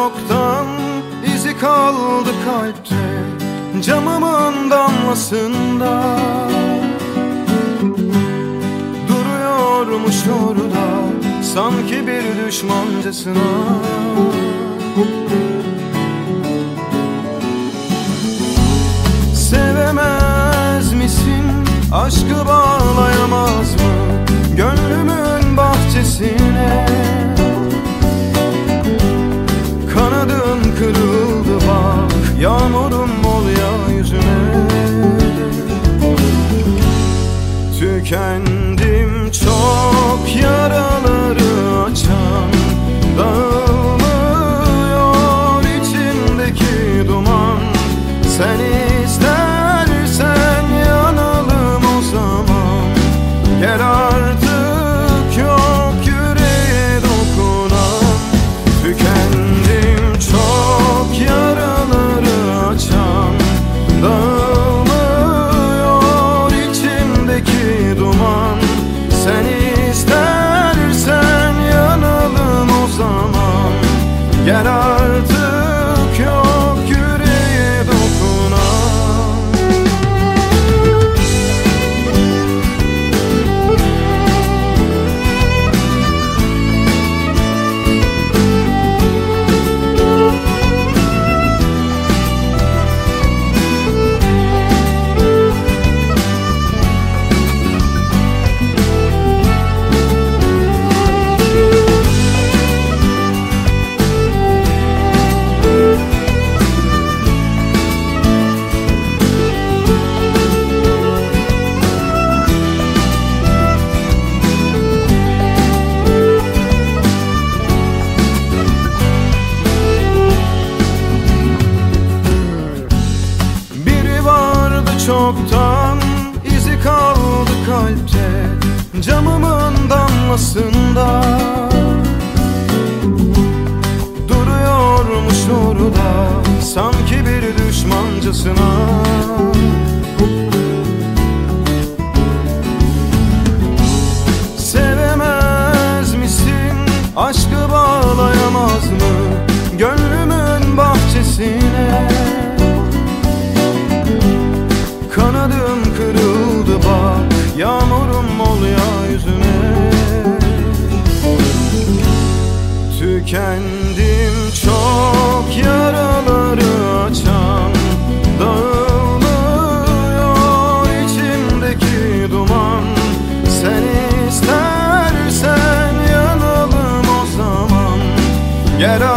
çoktan, izi kaldı kalpte, camımın damlasında. Duruyormuş orada, sanki bir düşmancasına. Sevemez misin, aşkı bağlayamaz mı gönlümün bahçesine? Kanadın kırıldı bak, yağmurum ol ya yüzüme. Tükendim çok, yaraları açan, dağılmıyor içimdeki duman. Sen istersen yanalım o zaman, gel artık, yok yüreğe dokunan. Tükendim çok, yaraları açan, dağılmıyor içimdeki duman. Sen istersen yanalım o zaman, gel artık, yok yüreğe dokunan. Çoktan, izi kaldı kalpte, camımın damlasında. Duruyormuş orada, sanki bir düşmancasına. Sevemez misin, aşkı bağlayamaz mı gönlümün bahçesine? Kanadım kırıldı bak, yağmurum ol ya yüzüme. Tükendim çok, yaraları açan, dağılmıyor içimdeki duman. Sen istersen yanalım o zaman, gel